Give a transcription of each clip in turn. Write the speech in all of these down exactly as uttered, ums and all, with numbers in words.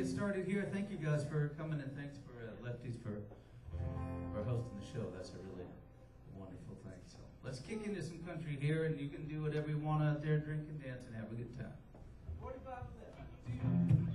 get started here. Thank you guys for coming, and thanks for uh, Lefties for for hosting the show. That's a really wonderful thing. So let's kick into some country here, and you can do whatever you want out there, drink and dance, and have a good time. forty-five left.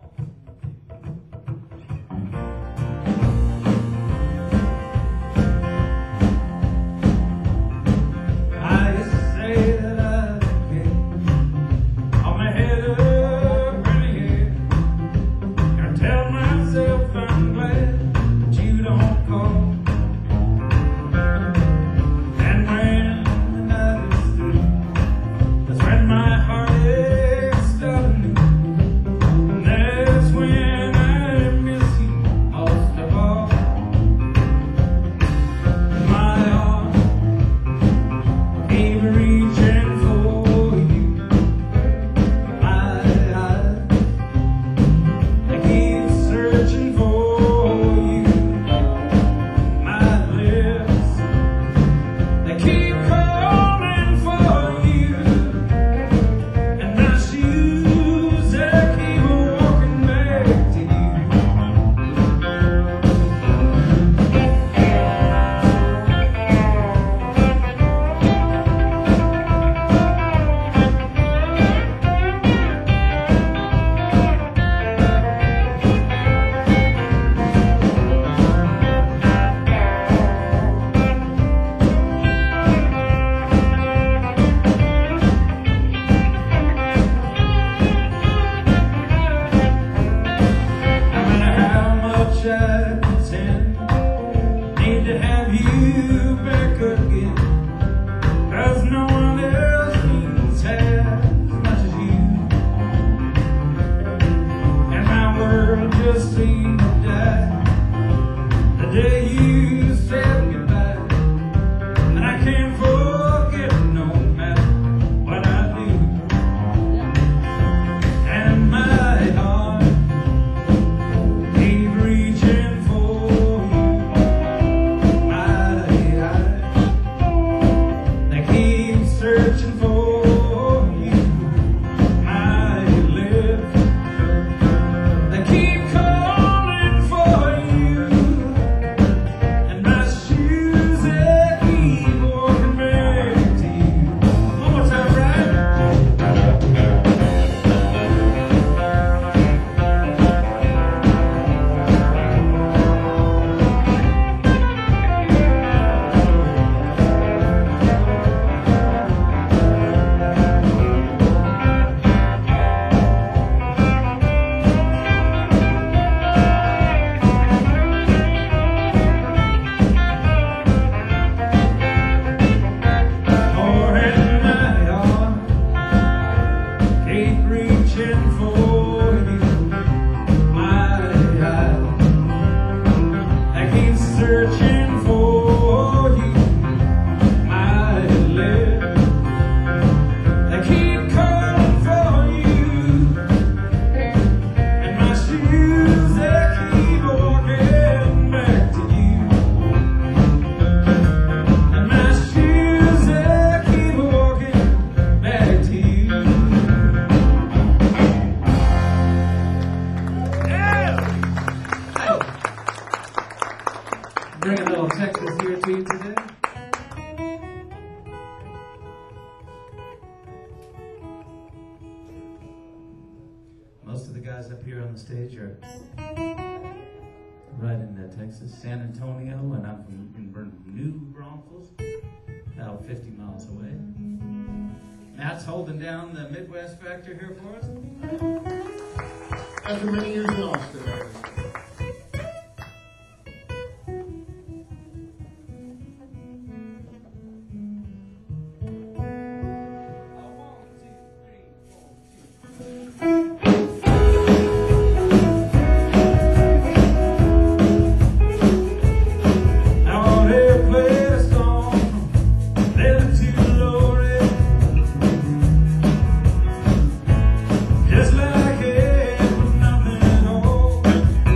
San Antonio, and I'm from in New Braunfels, about fifty miles away. Matt's holding down the Midwest Factor here for us. After many years in Austin. Just like it was nothing at all.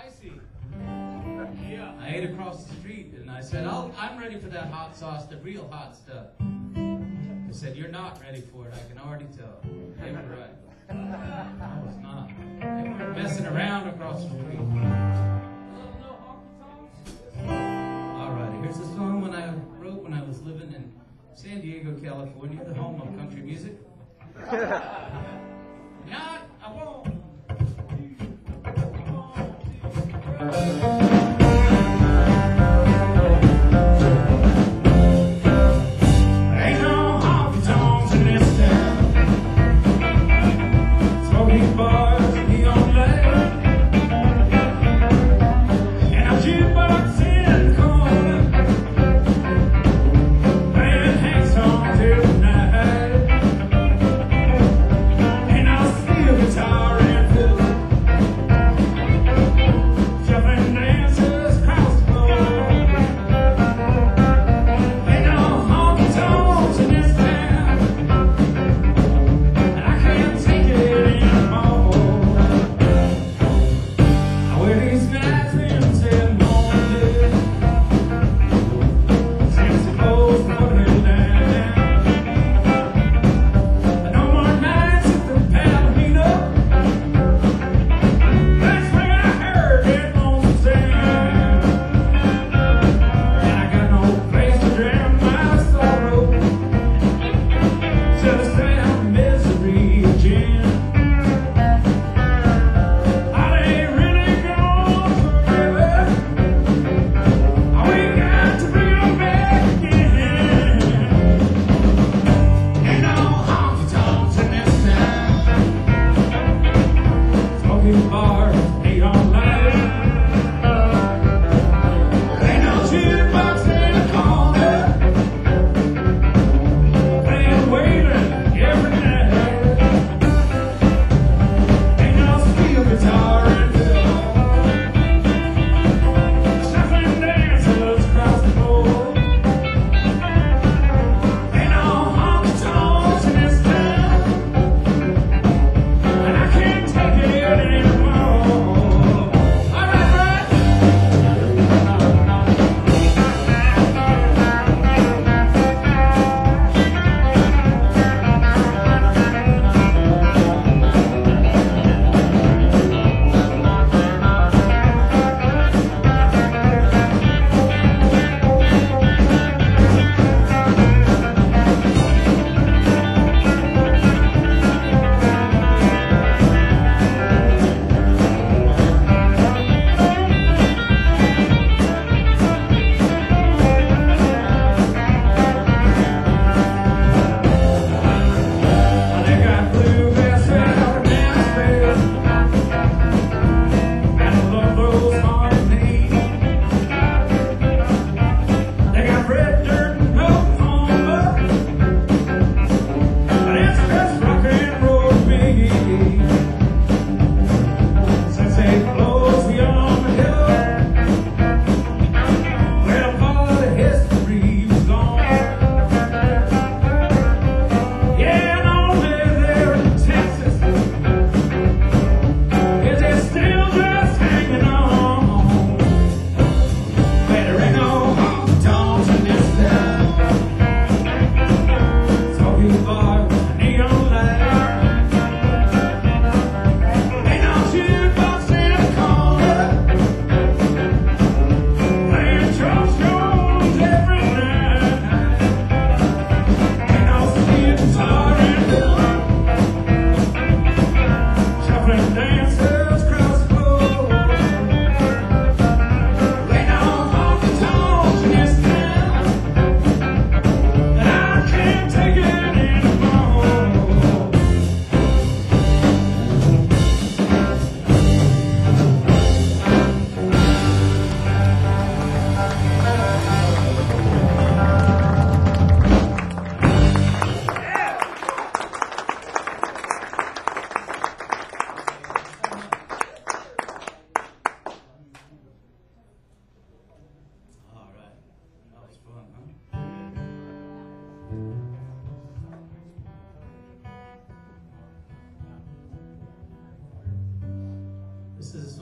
spicy. Yeah. I ate across the street and I said, I'll, I'm ready for that hot sauce, the real hot stuff. They said, you're not ready for it, I can already tell. They were right. I was not. They weren't messing around across the street. Alrighty, here's a song when I wrote when I was living in San Diego, California, the home of country music. Not, I won't. Ain't no honky-tonks in this town. Smoking bars neon light, and a jukebox in the corner playing Hank songs every night. And I'll still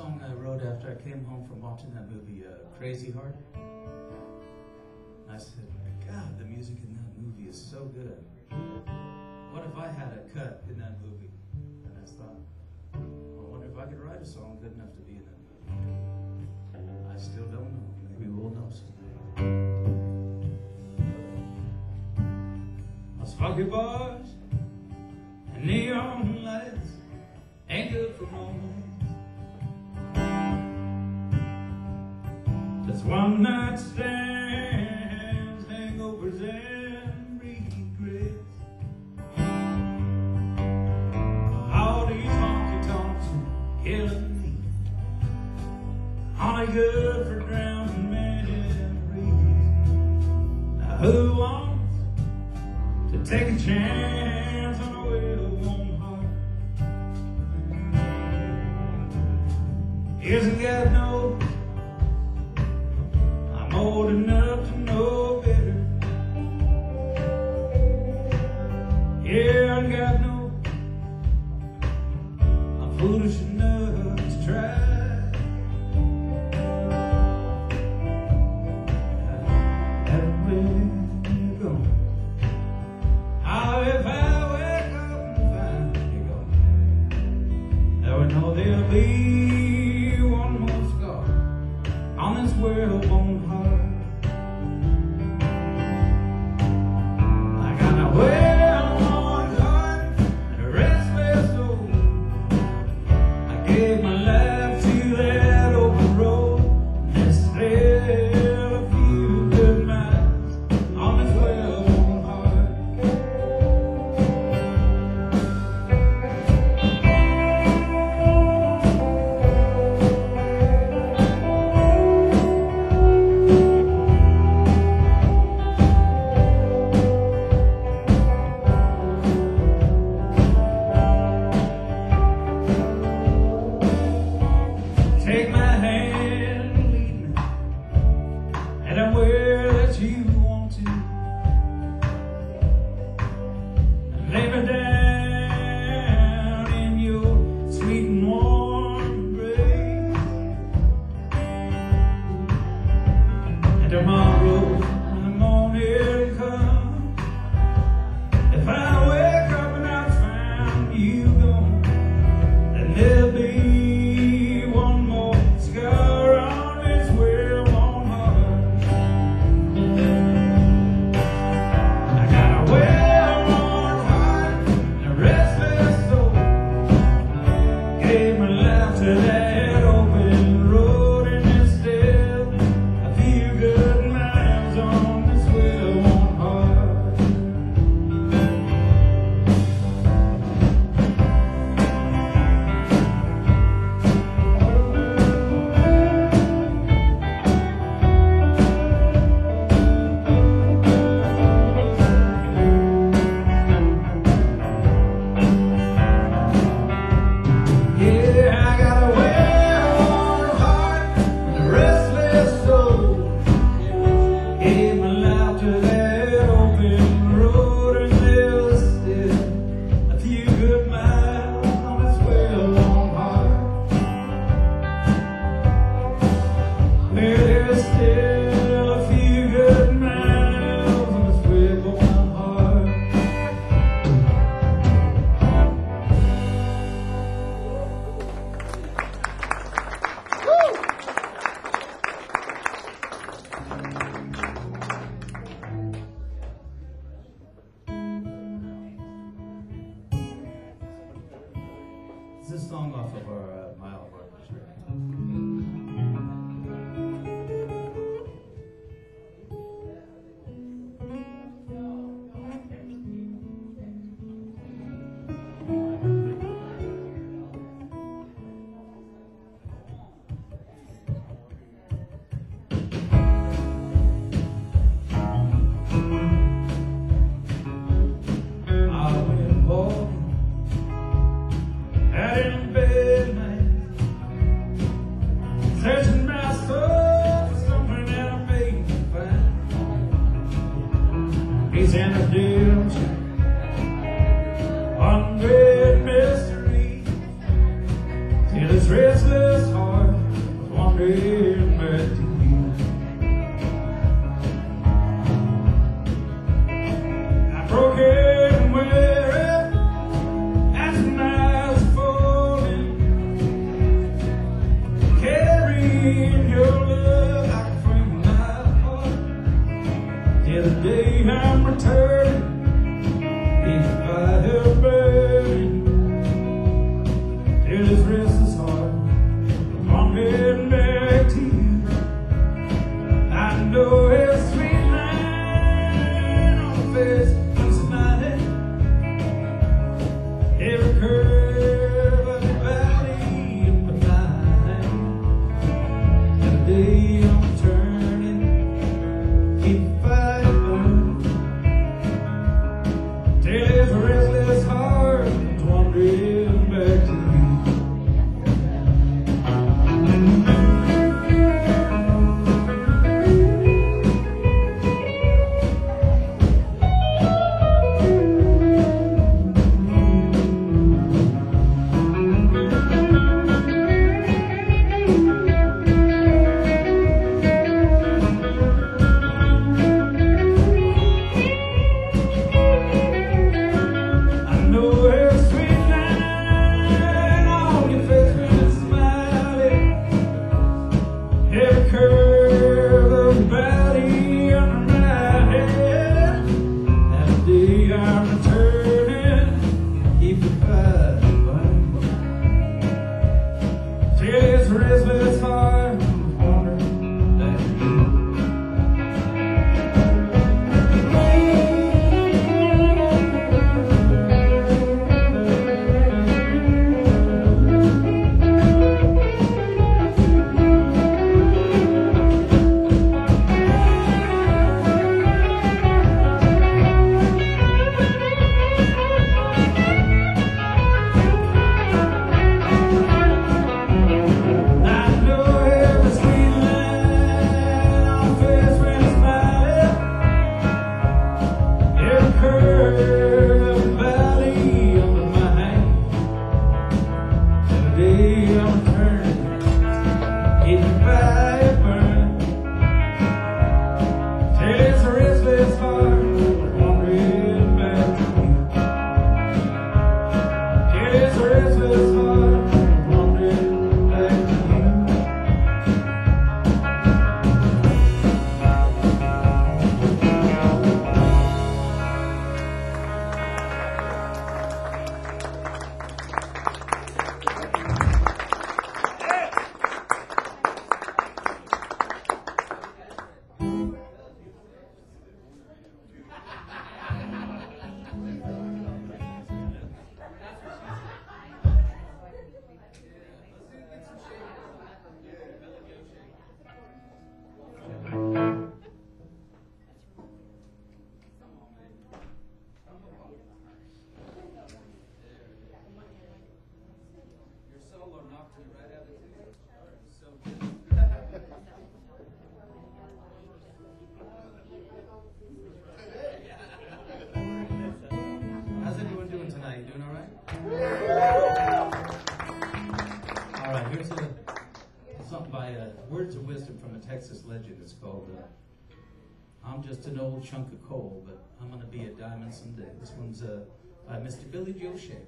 song I wrote after I came home from watching that movie, uh, Crazy Heart. I said, God, the music in that movie is so good. What if I had a cut in that movie? And I thought, I wonder if I could write a song good enough to be in that movie. I still don't know. Maybe we'll know someday. Those funky boys and neon lights ain't good for romance. Just one night stands, hangovers and regrets. All these honky tonks are killing me. Only good for drowning memories. Now who wants to take a chance on a well-worn heart? Isn't God know I'm old enough to know better? Yeah, and God knows I'm foolish enough to try. Everywhere you go, oh, if I wake up and find you gone, I would know there'll be one more scar on this well-worn heart. I got a well-worn heart and a restless soul. I gave my life to that open road, and there's still a few good miles on this well-worn heart. Take my hand and lead me anywhere that you want to, and lay me down in your sweet and warm embrace. And tomorrow when the morning comes, if I wake up and I find you gone, then there'll be one more scar on this well-worn heart. I got a well-worn heart and a restless soul. Gave my life to that open road, and there's still a few good miles on this well-worn heart. Yeah, I got a well-worn heart and a restless soul. Gave my life to that open road, and there's still a few good miles on this well-worn heart. Well, there's still a few good miles on this well-worn heart. This is a song off of our uh, Mile Partners record. I went home, had in bed, man, searching my soul for something that I made me find. He's in a ditch, one great mystery, till his restless heart in your love, I can frame my heart. Till the day I'm returning, in fire burning, till this restless heart coming back to you. I know it's sweet line on the face of smiling, every curve of the valley in my mind. Till the day I'm turning, keep the fire burning, till this restless heart is wandering back to you. How's everyone doing tonight? You doing all right? All right, here's a, something by uh, Words of Wisdom from a Texas legend. It's called uh, I'm Just an Old Chunk of Coal, but I'm going to be a diamond someday. This one's uh, by Mister Billy Joe Shaver.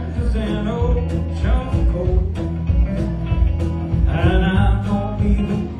And I'm gonna be the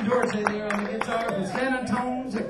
Duarte there on the guitar from San Antonio, Texas.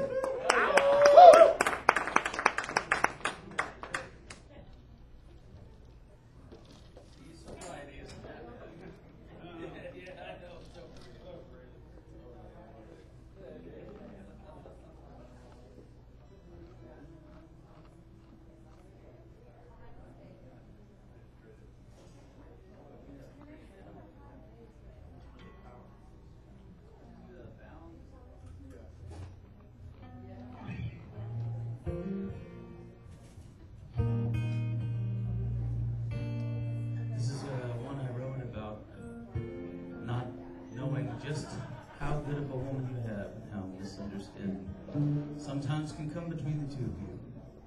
This is uh, one I wrote about uh, not knowing just how good of a woman you have and how misunderstanding sometimes can come between the two of you.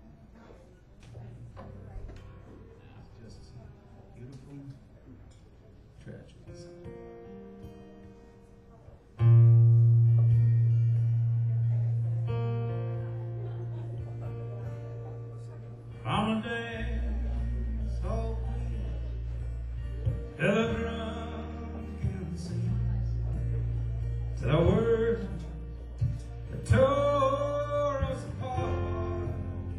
It's just beautiful tragedies. From a day so clear to the drunken sea, to the word that tore us apart,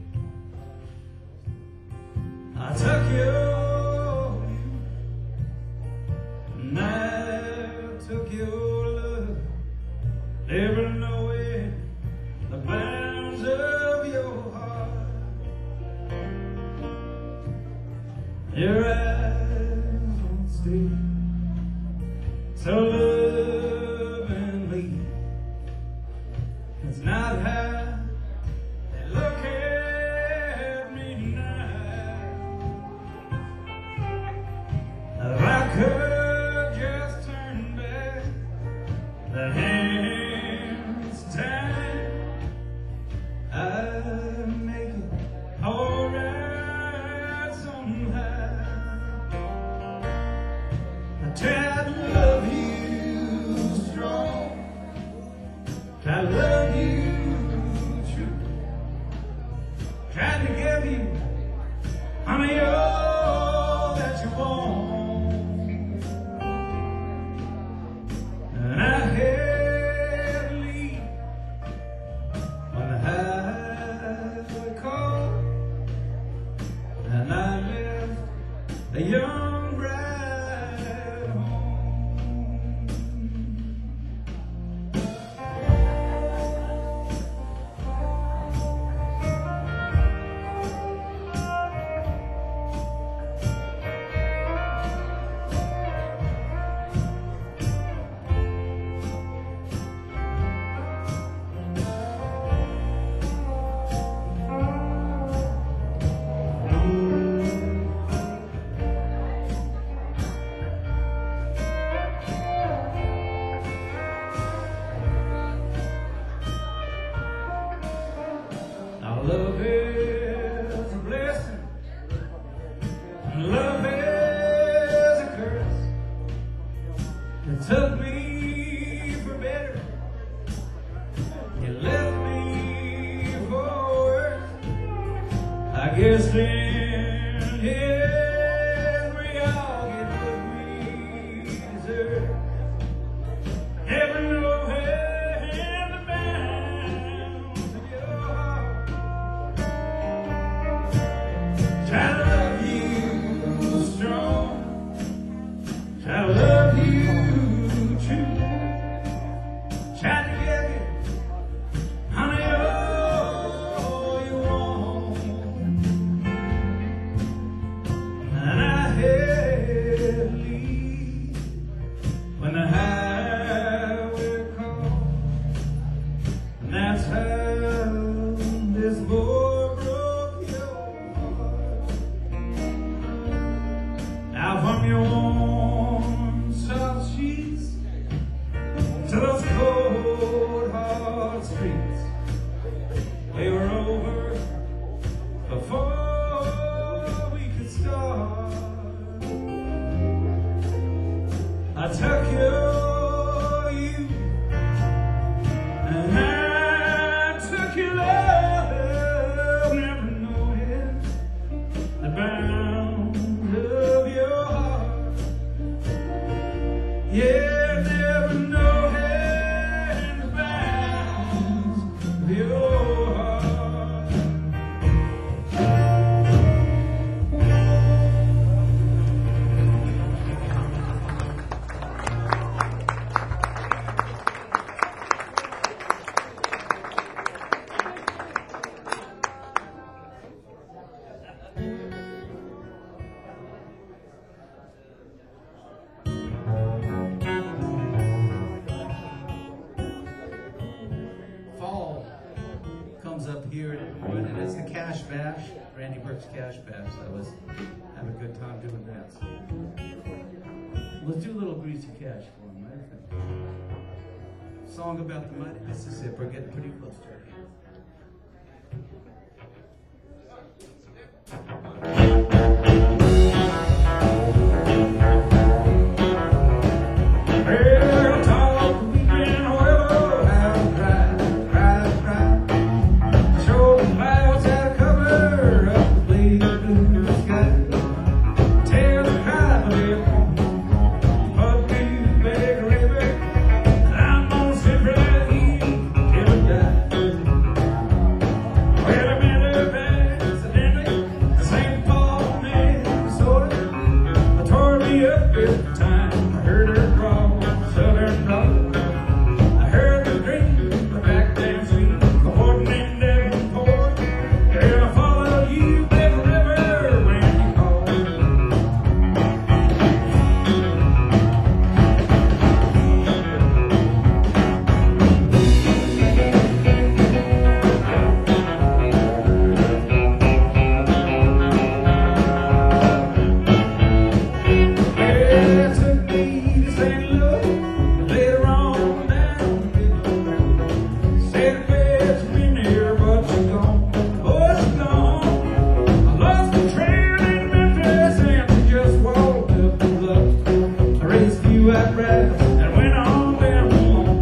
I took your youth, and I took your love, never knowing the bounds of your heart. Your eyes won't stay so lovingly. It's not how they look at me tonight. If I could just turn back the hands tied, I'd make it alright somehow. I tried to love you strong, tried to love you true, tried to give you, honey, all that you want, and I had to leave when the highway called, and I left a young bride home. Now love is a blessing, and love is a curse. It took me for better, you left me for worse. I guess then, yeah, we all get what we deserve. Never know when the bounds of your heart. Try to love you strong, try to love you true, try to give you, honey, all you want, and I had to leave when the highway called, and that's how this boy broke your heart. Now from your warm, soft sheets to those cold, hard streets, they were over before we could start. I took your youth, and I took your love, never knowing the bounds of your heart. Yeah, never knowing Cash Bash, Randy Burke's Cash Bash. That was, have a good time doing that. So. Let's do a little Greasy Cash for him, I think. Song about the mighty Mississippi. We're getting pretty close to it. Well, talk weekend weather, how to drive, drive, drive. Show the clouds how to cover up the blue, blue sky. Tell the crowd they want up to Big River. I'm gonna sit right here till I die. Well, I met her accidentally in Saint Paul, Minnesota. I tore me up every time I heard her draw Southern rock. I heard her drink the back damn sweet, the Horton and Devonport. Girl, I followed you, Big River, when you called. Well, it took me to Saint Louis, later on down the road. Said the best been here, but she's gone, oh, she's gone. I lost the trail in Memphis and she just walked up the bluff. I raised a few apparatus and went on down home.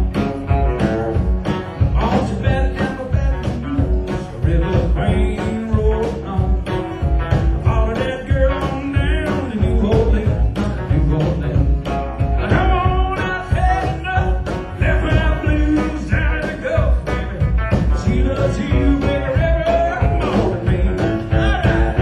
Oh, she batted down the Baton Rouge, the river Queen rolled on. I followed that girl on down to New Orleans, New Orleans. Come on, I've had enough. Left my blues down at the Gulf, baby. She loves you, Big River, more than me. All right.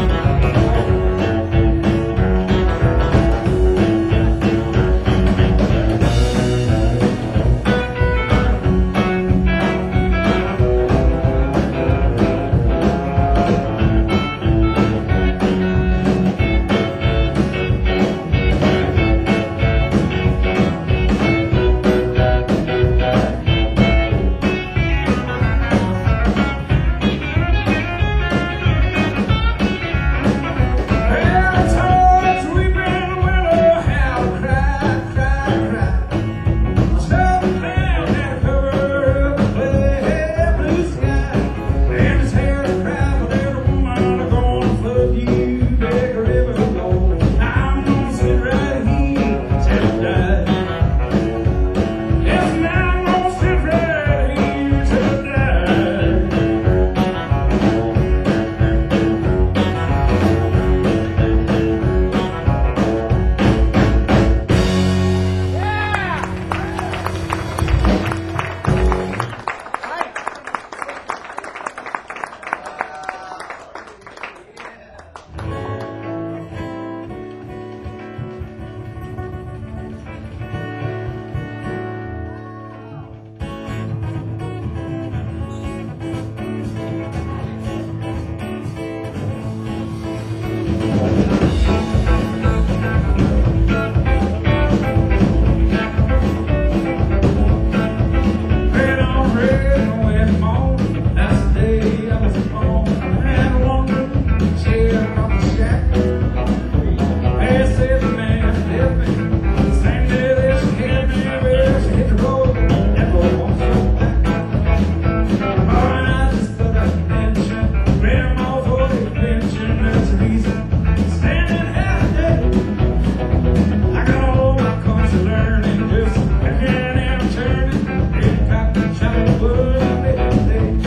Well, I told sweeping willow how to cry, cry, cry. I settled down and covered up the clear blue sky. And this hair to cry, but every woman I'm gonna flood you, Big River, Lord. I'm gonna sit right here till I die. Yes, now I'm gonna sit right here till I die. Red on red, no wedding morn. That's the day I was born. I had one good chair on the shack. They said the man left me. Same day that she had me, well, she hit the road. That boy won't come back. Oh, and I just put up a pension. Ran him off for the pension. That's the reason. Standing half day. I got all my country learning, just picking and turning. Big cotton shot wood, big day.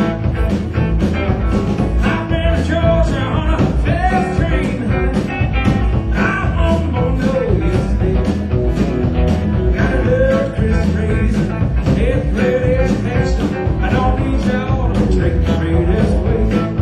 I've been to Georgia on a fast train. I'm on Mono yesterday. Got a little Chris Raisin, head great education. I don't need y'all to take the straight this way.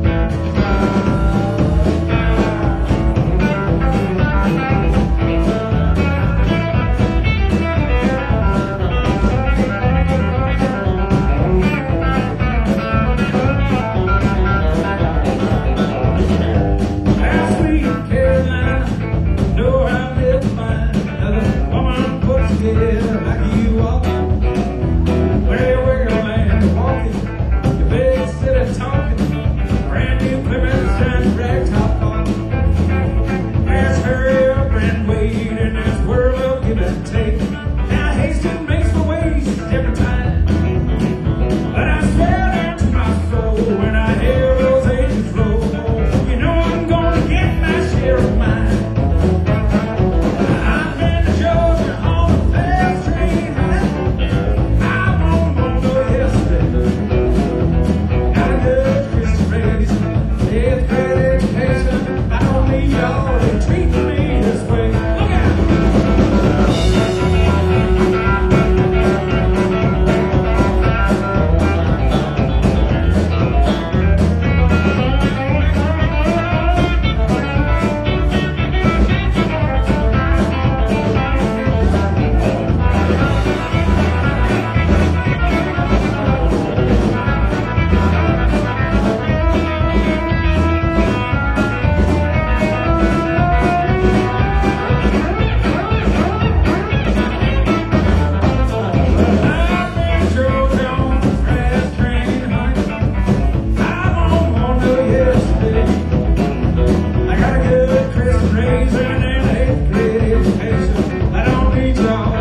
Last week in Carolina, know how to live fine. Another woman put together like you all. Where we're going and walking, the big city talking. Brand new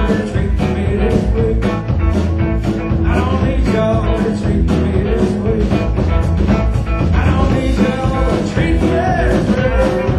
to treat me this way. I don't need y'all to treat me this way. I don't need y'all to treat me this way.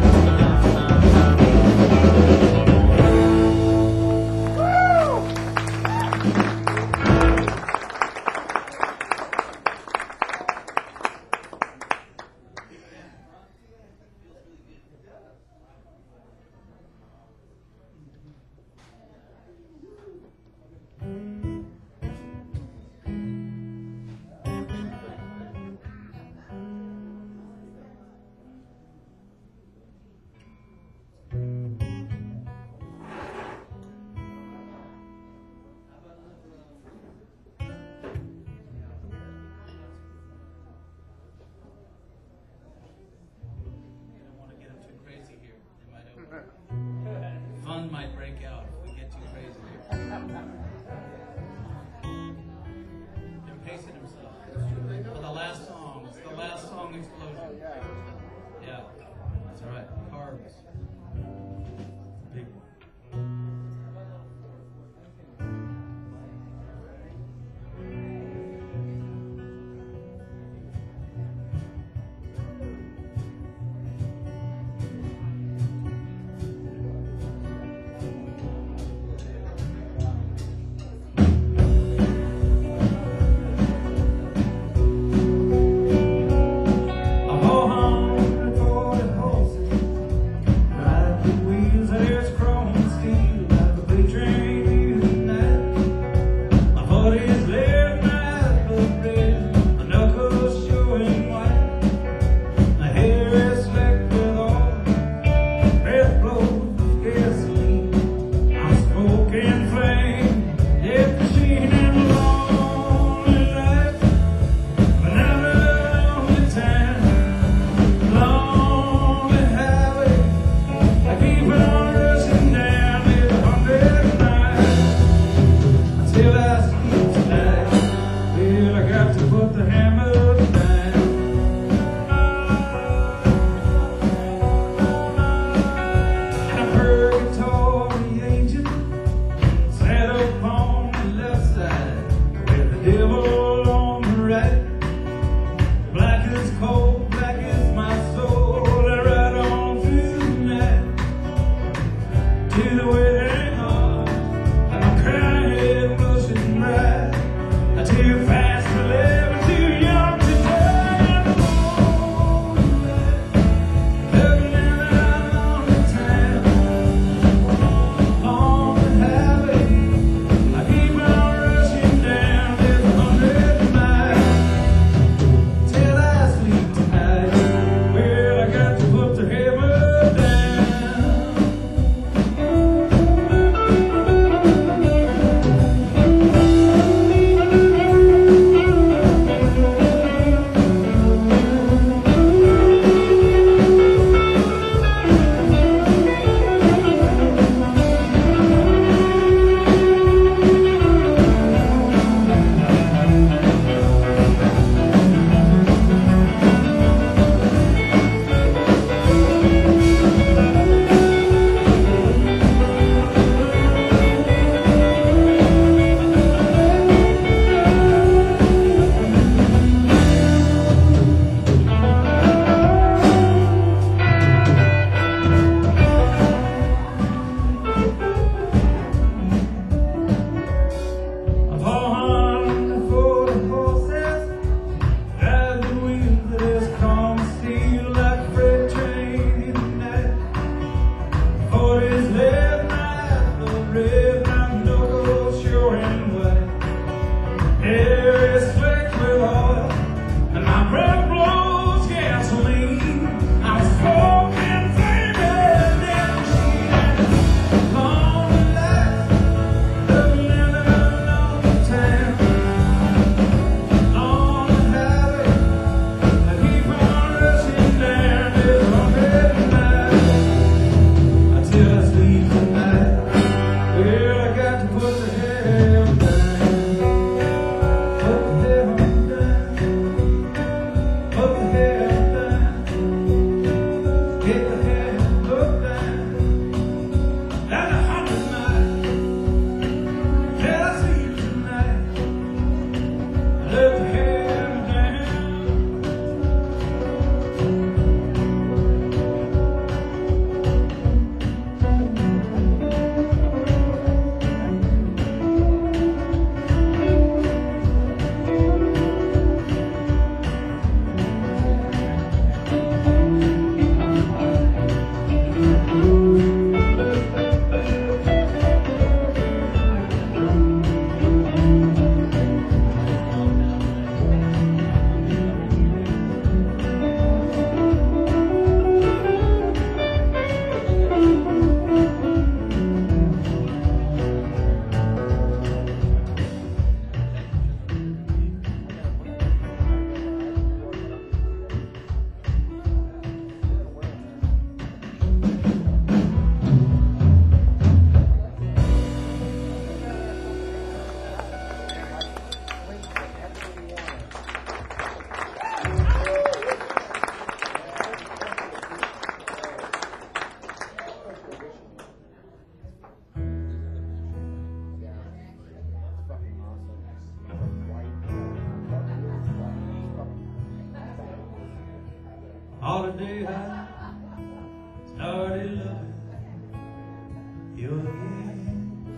the day I started loving you again.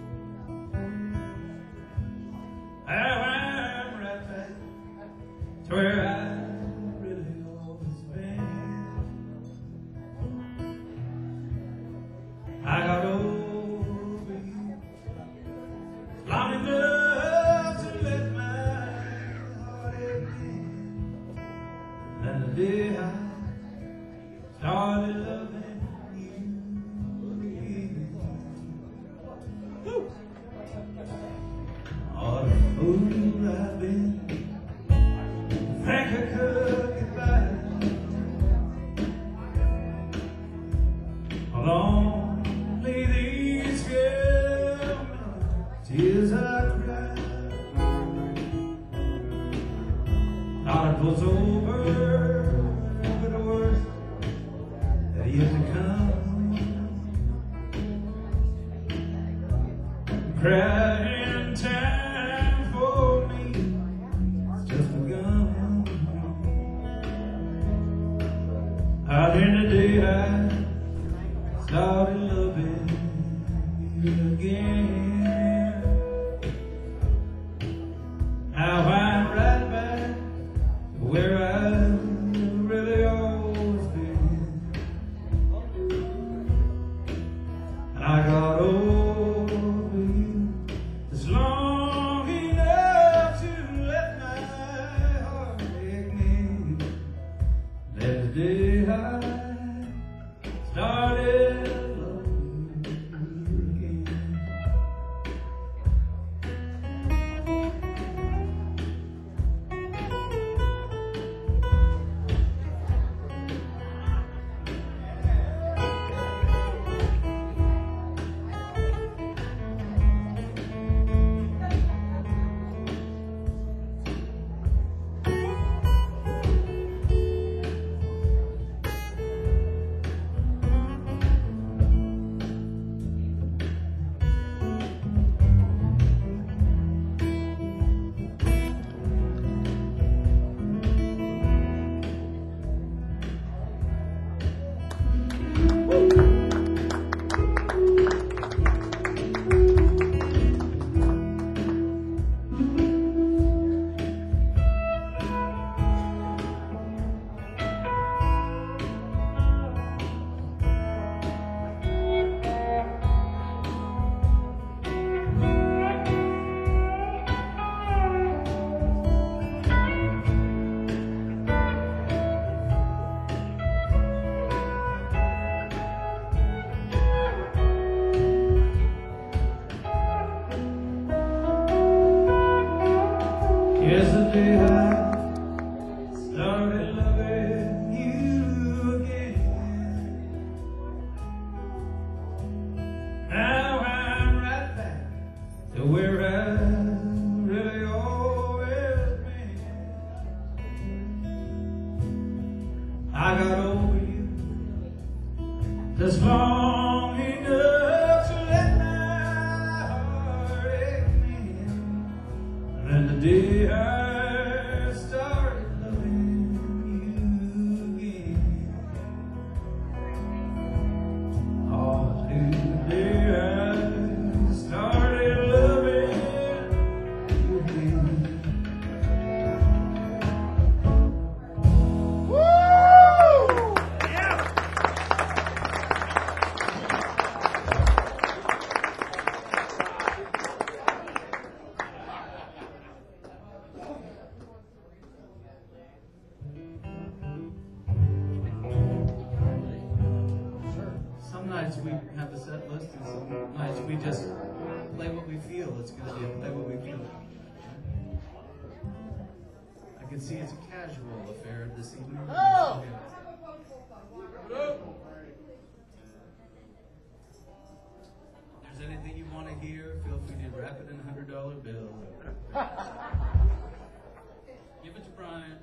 Now I'm right back to where I really always been. I got over you long enough to let my heart again. And the day I started loving you again. Woo! All the fool I've been, think I could get by. Only these few tears I cried. Thought it was over, but the worst that yet to come. Crying time for me it's just begun. Out in the day I started loving you again. Now I'm right back to where I've really always been. And I got over you just long enough to let my heart take me. That day I started loving you again. Yes, the day I started loving you again. Now I'm right back to where I really always been. I got over you just long enough to let my heart ache me. And the day I started loving you again. Oh, the day I started loving you again. Some nights we have a set list, and some nights we just play what we feel. It's going to be a play what we feel. I can see it's a casual affair this evening. Oh! If there's anything you want to hear, feel free to wrap it in a hundred dollar bill. Give it to Brian.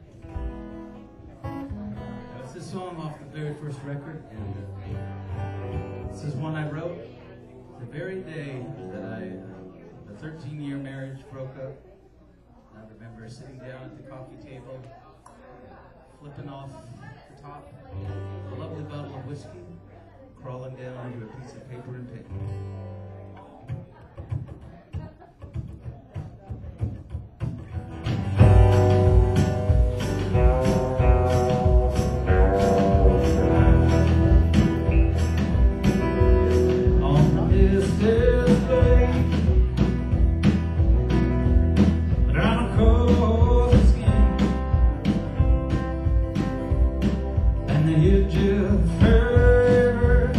It's a song off the very first record, and uh, this is one I wrote the very day that I, uh, the thirteen-year marriage broke up. I remember sitting down at the coffee table, flipping off the top a lovely bottle of whiskey, crawling down into a piece of paper and pen. On this day, around the cold skin and the edge of her,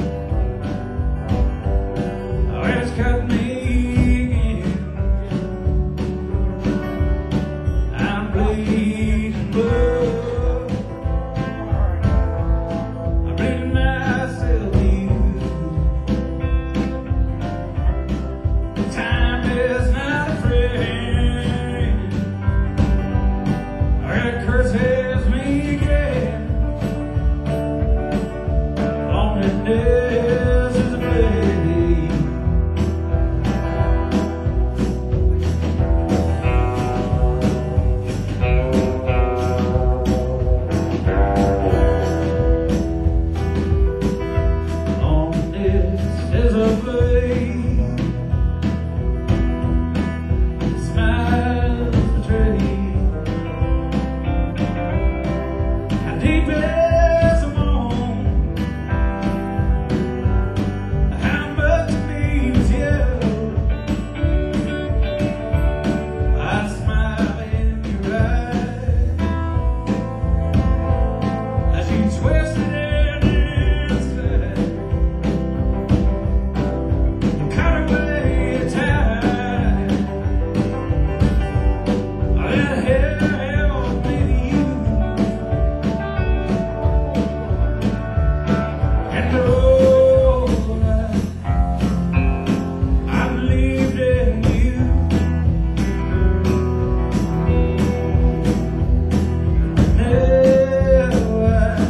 oh, it's cut me in. I'm bleeding blood, I'm bleeding myself in. Time is not a friend, or it curses me again. Loneliness is a plague. Loneliness is a plague. Smiles betray. How deep is the moan? How much of me was you? I smile in your eyes as you twist it in inside. You cut away your time. Let hell help me you and know that I believed in you. No, I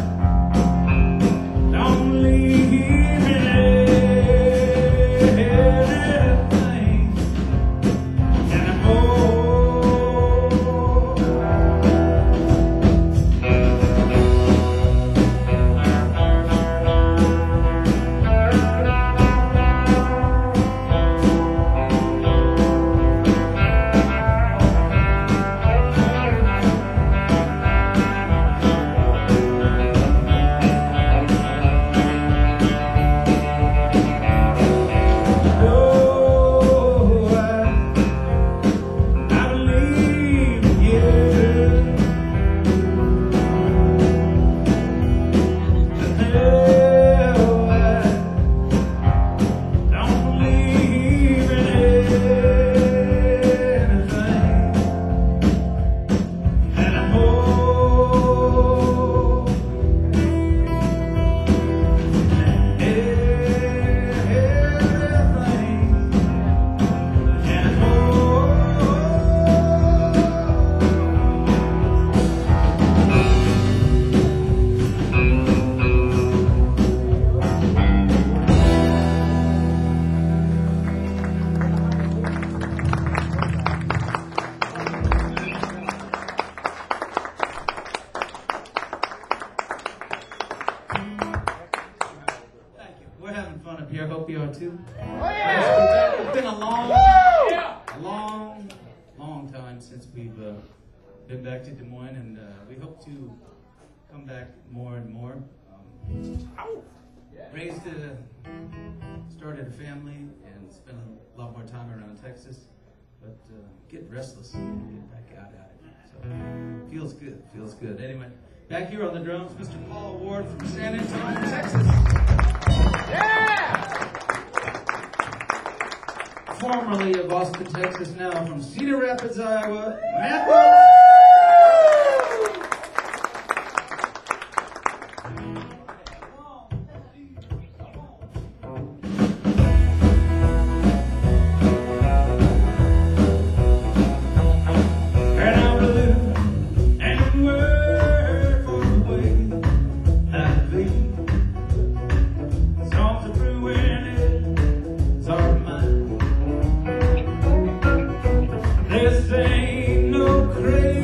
don't believe in anything anymore. Thank you. We're having fun up here. Hope you are too. It's been a long, a long, long time since we've uh, been back to Des Moines, and uh, we hope to come back more and more. Um, raised a, started a family, and spent a lot more time around Texas, but uh, get restless and get back out at it. So feels good, feels good. Anyway, back here on the drums, Mister Paul Ward from San Antonio, Texas. Formerly of Austin, Texas, now from Cedar Rapids, Iowa, Matt Wilson. And I'm blue and work for the way I lead. Songs are brewing, it's our mind. This ain't no crazy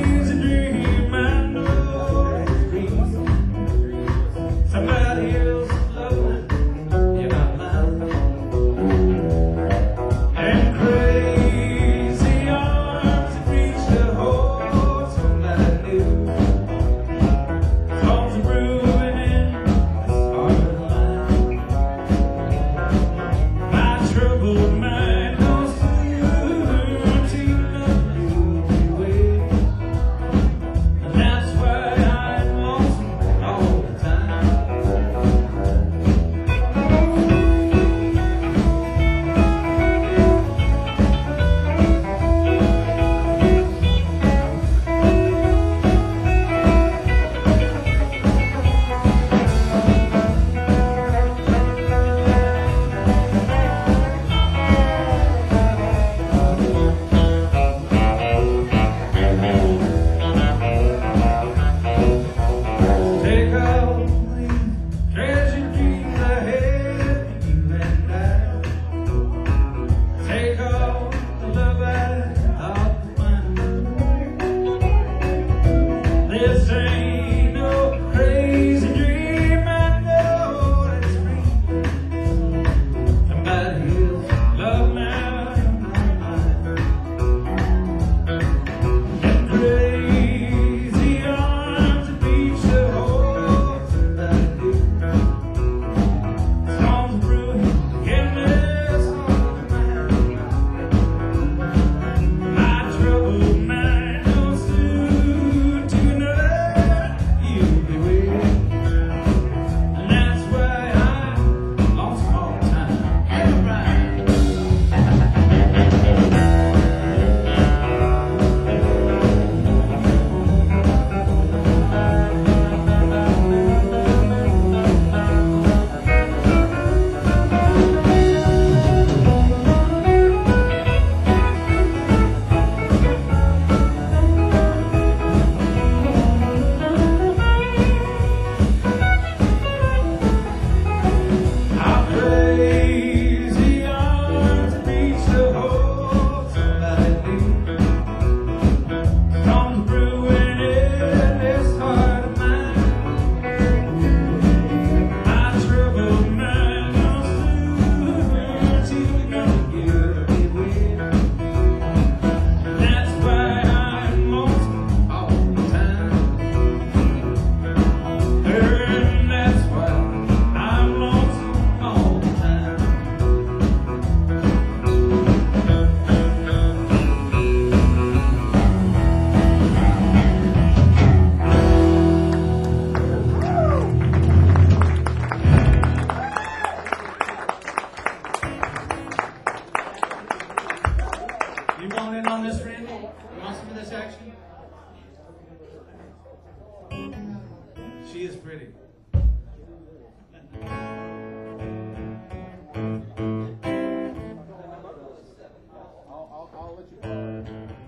in on this, Randy? You want some of this action? She is pretty. I'll, I'll, I'll let you borrow.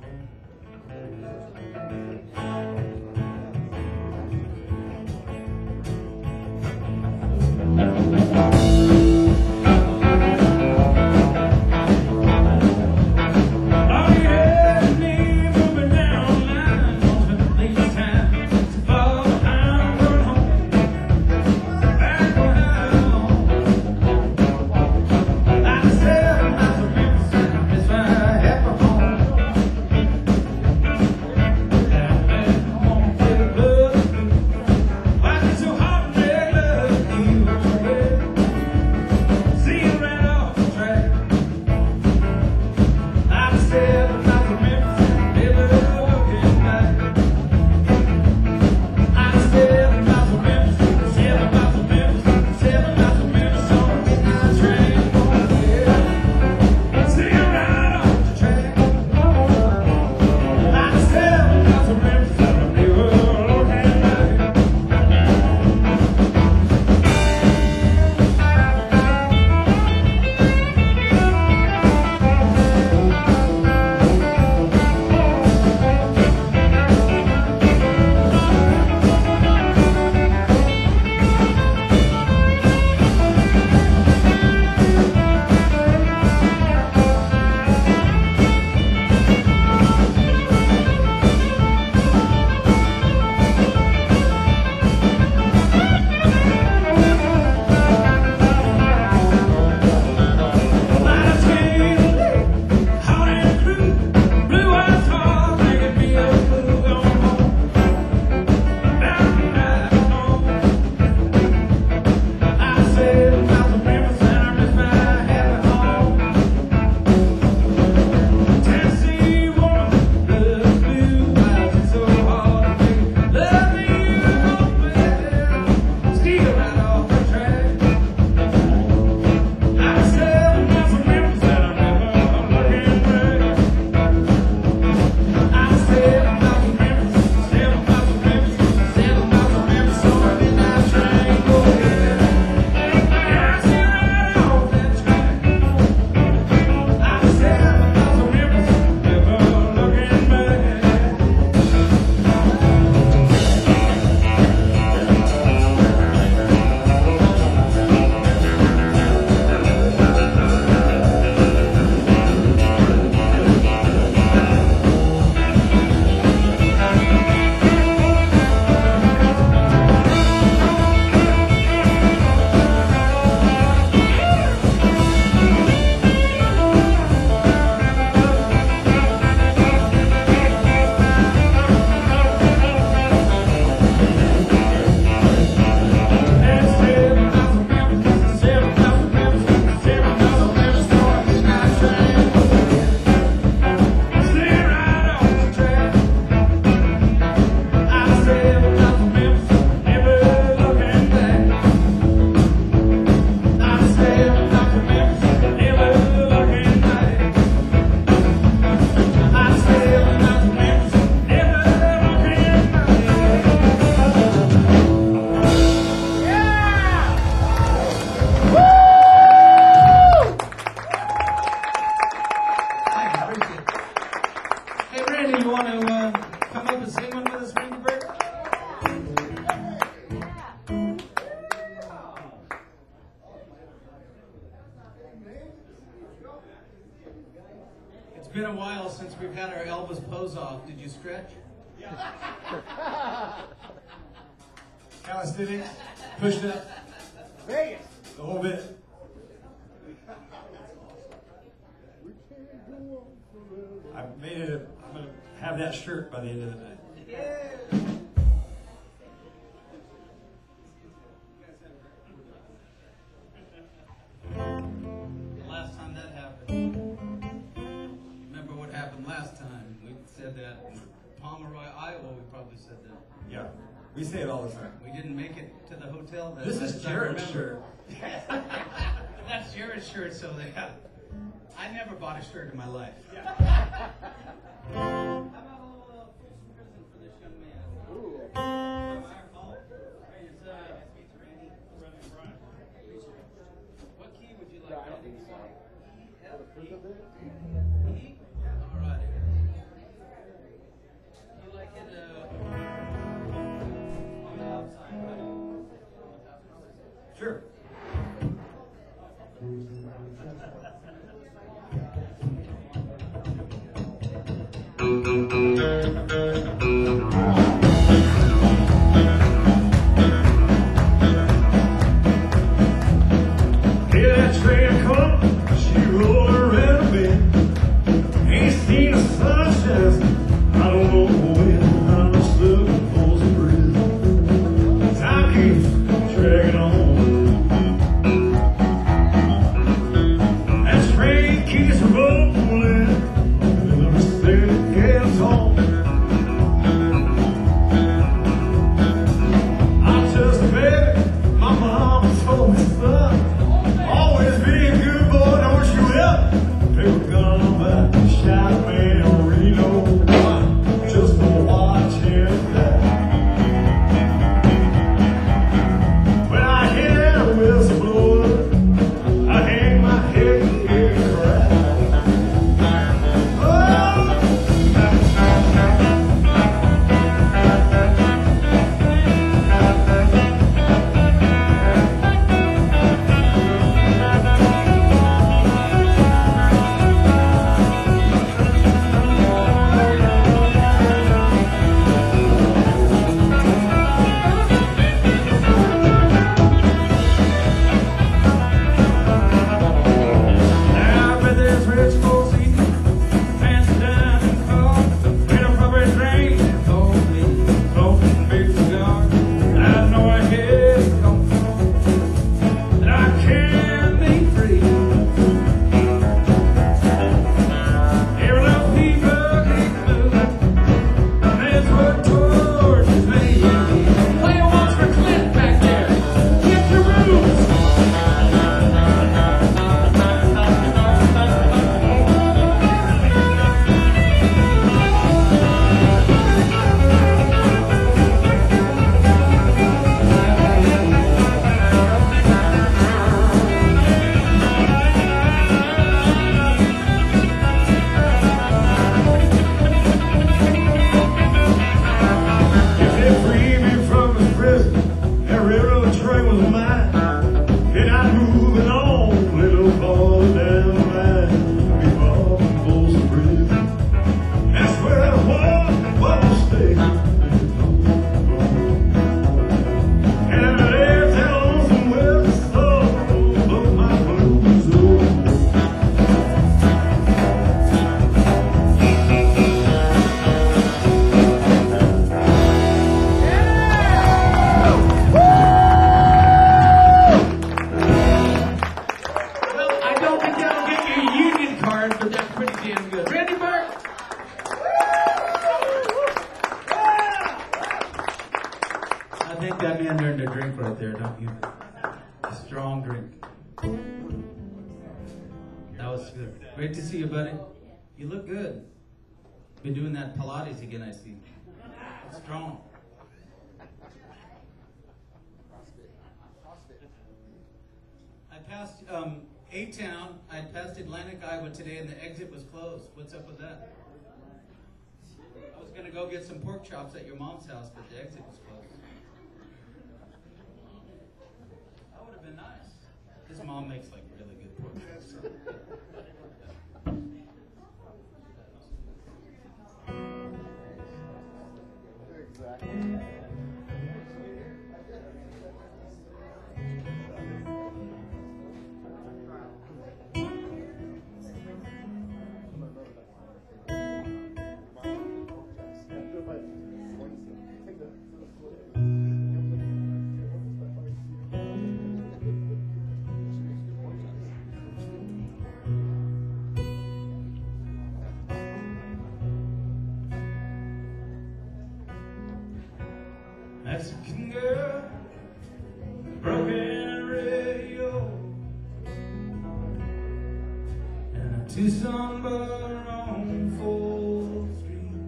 It's been a while since we've had our Elvis pose off. Did you stretch? Calisthenics, pushed up, Vegas. the whole bit. I made it. A, I'm gonna have that shirt by the end of the night. Last time that happened, remember what happened last time? We said that in Pomeroy, Iowa, we probably said that. Yeah, we say it all the time. We didn't make it to the hotel. That This is last time, Jared's remember? shirt. That's Jared's shirt, so they got. I never bought a shirt in my life. How about a little uh, Folsom Prison for this young man? Ooh. From our home. His, uh, what key would you like? No, I don't think so. E, F, For the E? prison bit? E? All right. You like it uh, on the outside, right? Sure. Hear that train come, she rolled around a bend. Ain't seen the sunshine, I don't know when. I'm just looking for some breeze. Time keeps dragging on. That train keeps rolling, never said it gets home. I just baby, my mama told me, son, always be a good boy, don't you ever pick a gun up and shot a man or reload. Just for watching that. When I hear that whistle blow, I hang my head and cry. Oh! Now, but there's rich folks eating, fancy dining cars, in a public train, told me, smoking big cigars. I know I head come home, that I can be free. Every little people keep moving, and that's what tortures me. Play a waltz for Clint back there. Get your roots. If they free me from this prison, that railroad train was mine. Then I'd move it on, a little farther down the line. Be far from Folsom Prison. That's where I want, what will stay. And there's that lonesome west soul, but my blues over. Well, I don't think that'll get you a union card, but that's pretty damn good. Randy Burke! I think that man earned a drink right there, don't you? A strong drink. That was good. Great to see you, buddy. You look good. Been doing that Pilates again, I see. Strong. I passed um, A-Town. I passed Atlantic, Iowa today, and the exit was closed. What's up with that? I was going to go get some pork chops at your mom's house, but the exit was closed. That would have been nice. His mom makes like really good pork chops. Exactly. Mexican girl, broken radio, and a to somewhere on Fourth Street.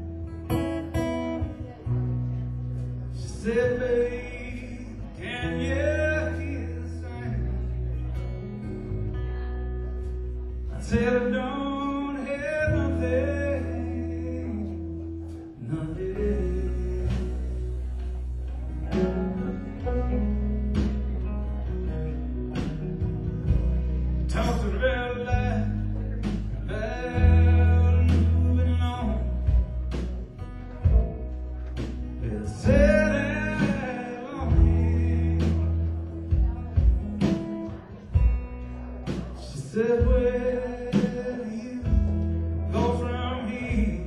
She said, babe, can you hear the sound? I said, I don't hear nothing, nothing. Talked about life, about moving along. It said out on here. She said, where do you go from here?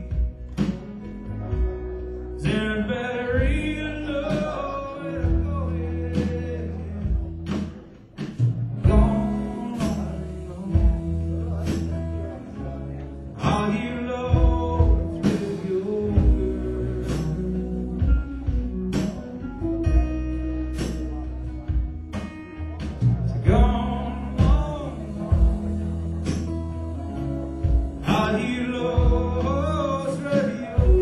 Is there a better reason to know where to go here? Gone, are you lost with your girl? It's gone, are you lost with your girl?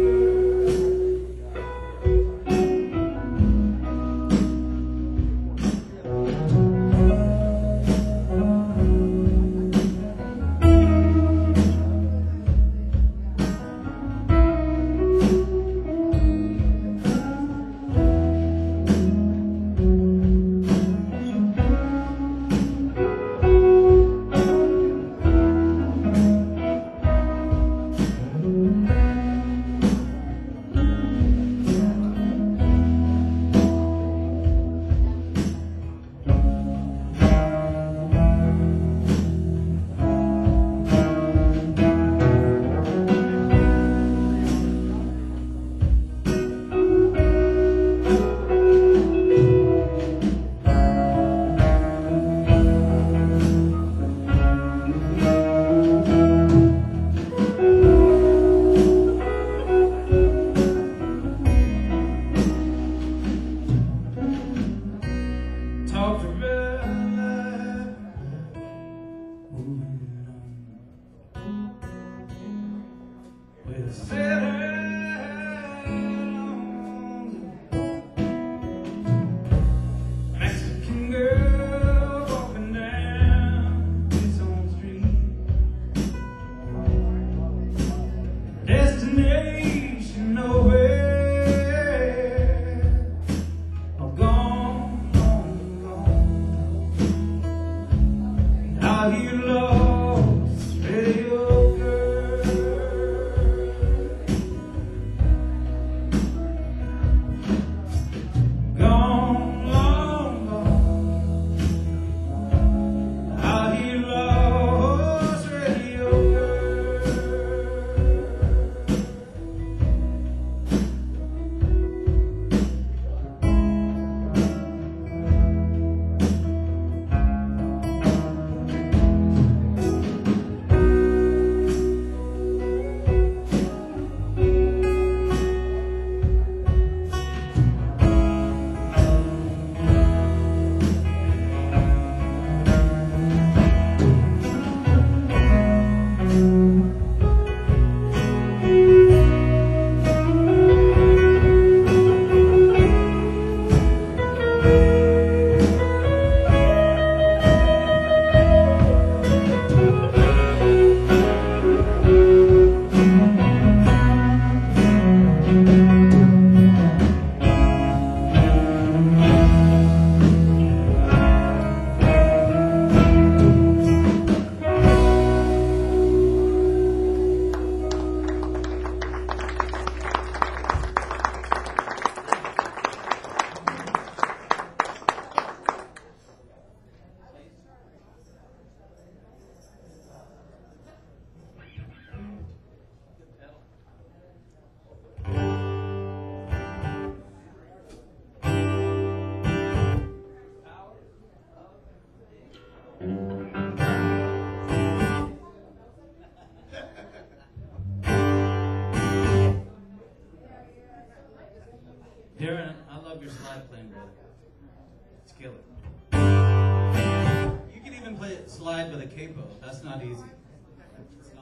Talked about life, moving on. We'll set out Mexican girl walking down this old street. Destination nowhere. I'm gone, gone, gone. Are you lost, radio girl? Gone, long gone. Are you lost, radio girl? Darren, I love your slide playing, brother. It's killer. You can even play it slide with a capo. That's not easy. It's not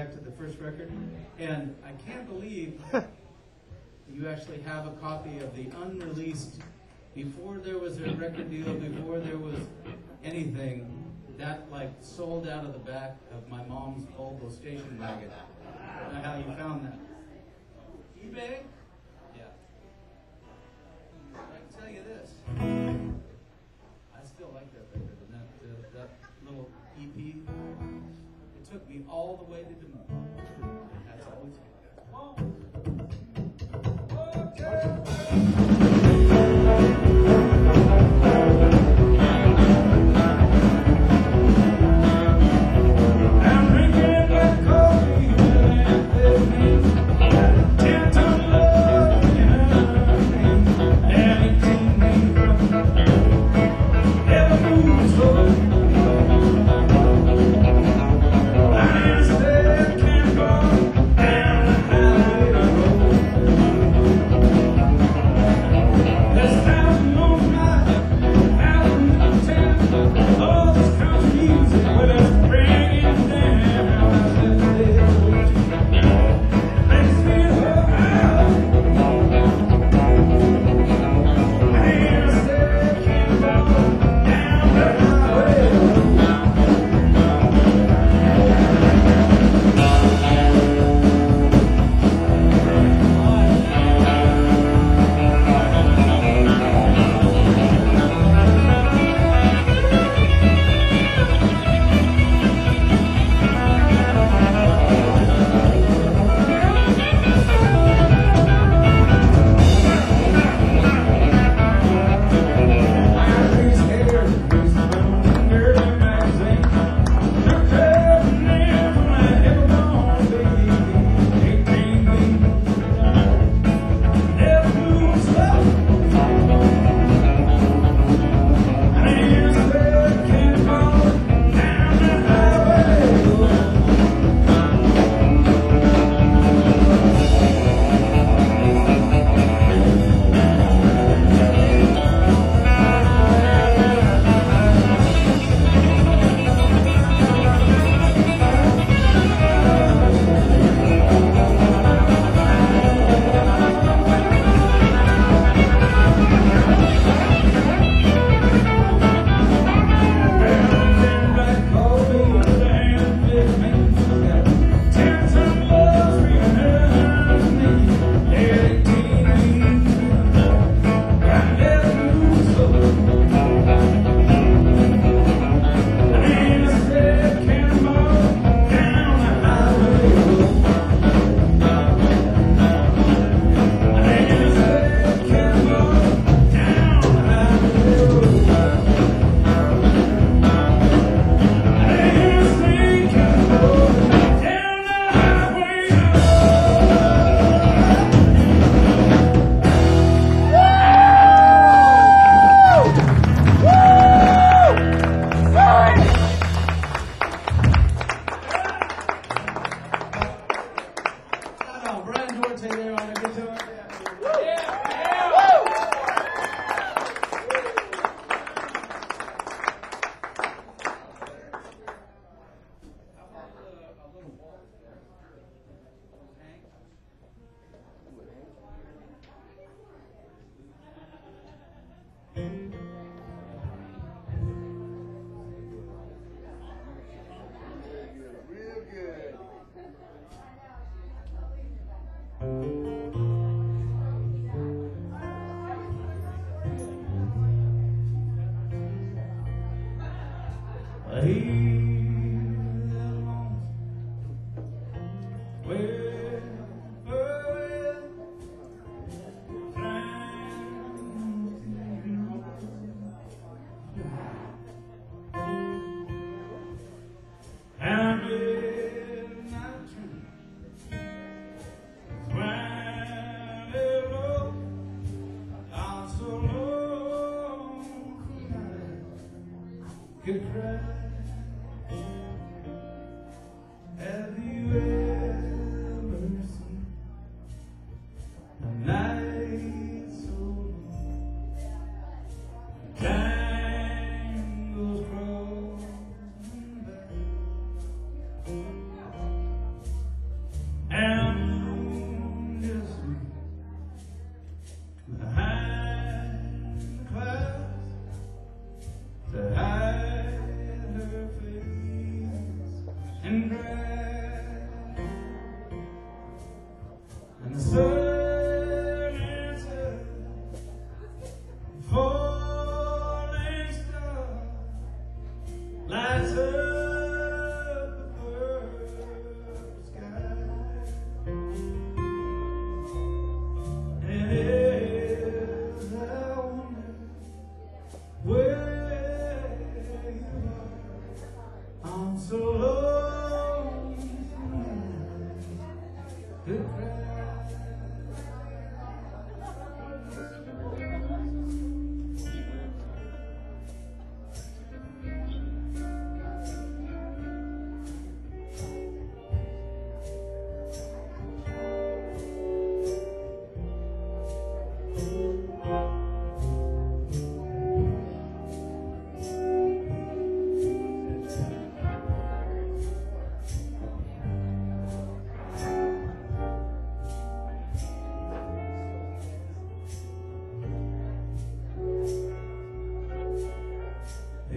back to the first record, and I can't believe you actually have a copy of the unreleased, before there was a record deal, before there was anything, that like sold out of the back of my mom's Volvo station wagon. I don't know how you found that. eBay? Yeah. I can tell you this. I still like that record, and that, uh, that little E P. It took me all the way to Des Moines. That's always good. Come on.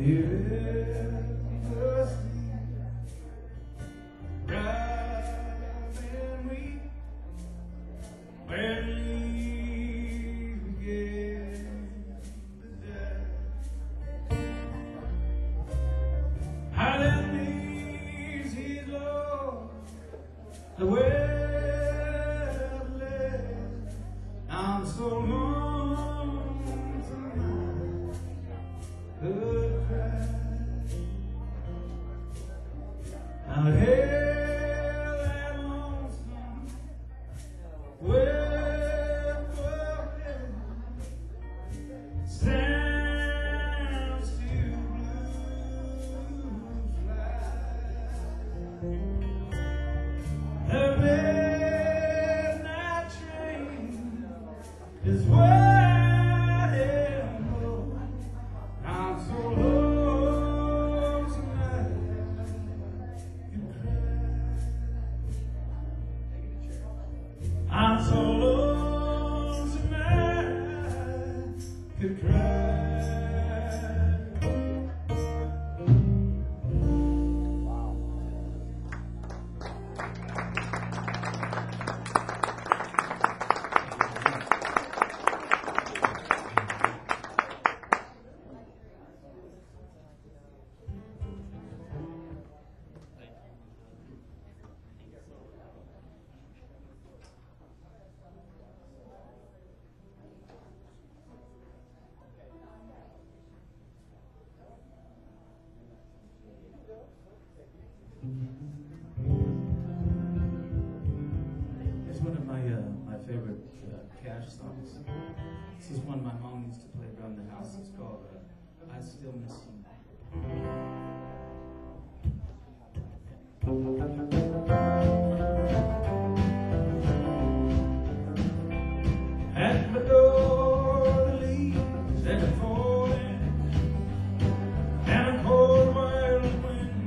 here in the sea, rising weak, when we begin to die. How that means he's lost the way I've led. I'm so lonesome I could cry. Out here that lonesome, well, sounds too blue fly. The midnight train is waiting low. I'm so lonesome I could cry. I'm so lonesome I could cry. It's one of my uh, my favorite uh, Cash songs. This is one my mom used to play around the house. It's called uh, "I Still Miss You." At the door, the leaves are falling, and a cold wild wind.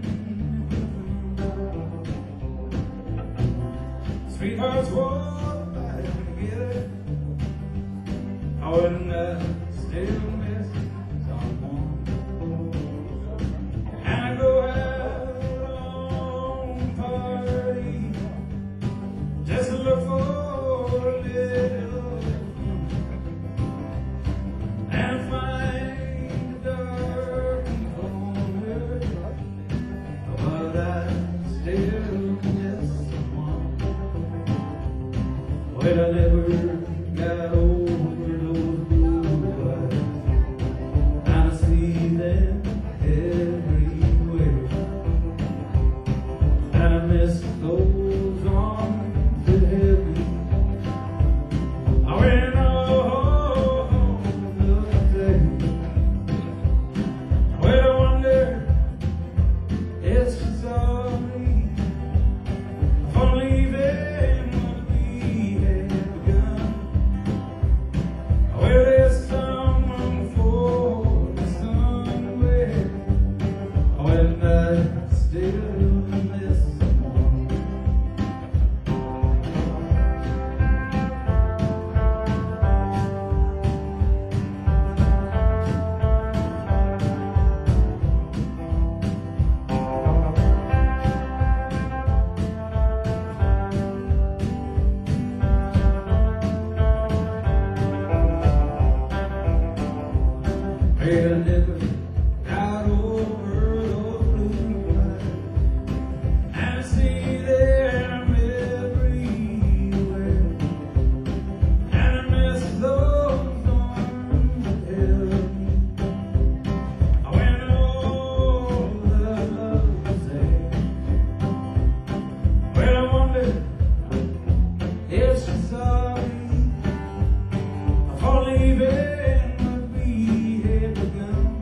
Sweethearts walk by together. Oh, and I still miss someone. And I go out on party just to look for a little and find a dark corner, but I still miss someone. Well, I never got over those blue eyes, and I see them everywhere, and I miss those arms that held me. I went home the other day. Well, I wonder if she saw me. If only then what we had begun. Well, there's someone for somewhere. Well, I still miss someone. Well, I never got over those blue eyes, and I see them everywhere, and I miss those arms that held me. I went all the love was there. Well, I wonder if she saw me. If only then what we had begun.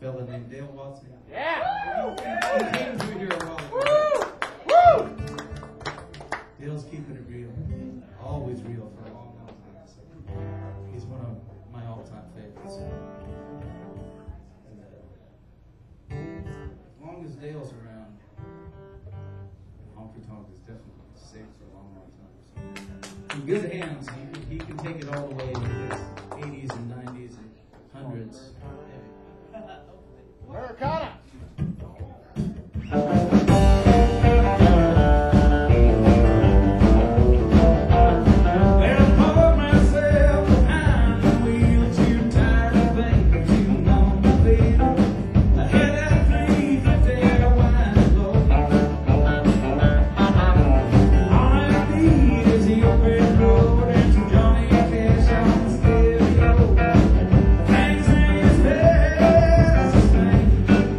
fella named Dale Watson. Yeah. He came through here a while ago. Dale's keeping it real. Always real for a long, long time. So he's one of my all-time favorites. And, uh, as long as Dale's around, Honky Tonk is definitely safe for a long, long time. So, in good hands, he, he can take it all the way into the eighties and nineties and hundreds. Americana. Thanks,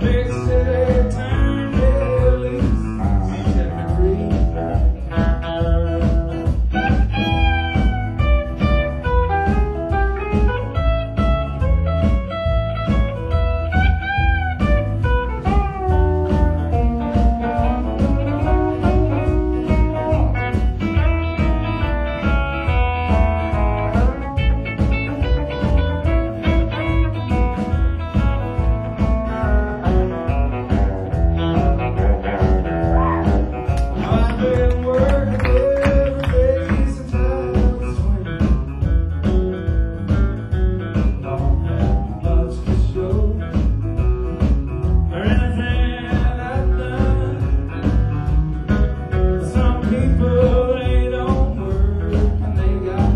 Big city turned loose, set me free. I've been working every day since I was twenty. Don't have much to show for anything I've done. Some people, they don't work and they got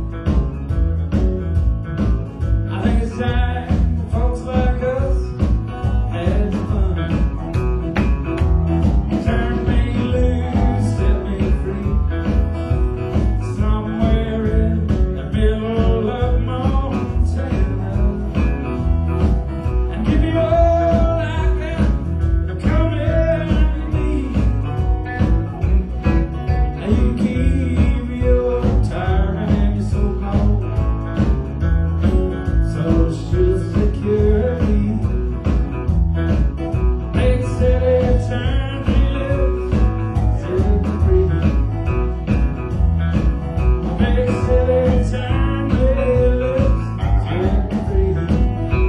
plenty. I think it's time for folks like us had fun. Turn me loose, set me free. Somewhere in the middle of Montana. And give you all I got, come in me. And you keep your tiring and your so cold. Social security. Big city turned me loose, set me free. Big city turned me loose, set me free.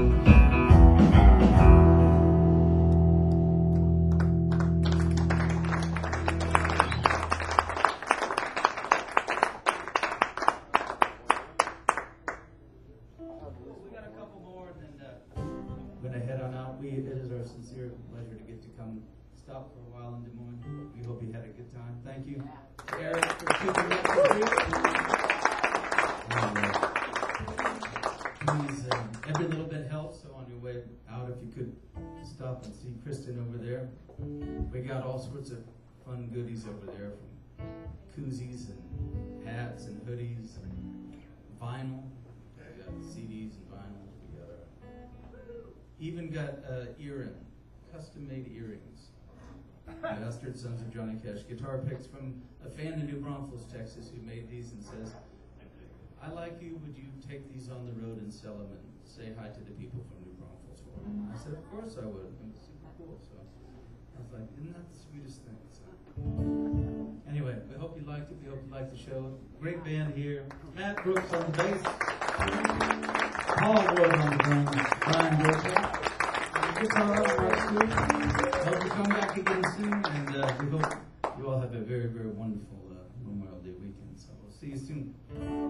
We got a couple more, and then uh, we're gonna head on out. We, it is our sincere pleasure to get to come stop for a while in Des Moines. We hope you had a good time. Thank you, Eric, for keeping up the Please, um, every little bit helps. So on your way out, if you could stop and see Kristen over there. We got all sorts of fun goodies over there, from koozies and hats and hoodies and vinyl. We got C Ds and vinyls. We got our, even got uh, earring, custom-made earrings. Bastard Sons of Johnny Cash guitar picks from a fan in New Braunfels, Texas, who made these and says, "I like you. Would you take these on the road and sell them and say hi to the people from New Braunfels for me?" I said, "Of course I would." It was super cool. So I was like, "Isn't that the sweetest thing?" So anyway, we hope you liked it. We hope you liked the show. Great band here. Matt Brooks on the bass. Paul Wood on the drums. Brian Wilcox. Guitar, Mark Stewart. Hope you come back again soon, and uh, we hope you all have a very, very wonderful uh, Memorial Day weekend. So we'll see you soon.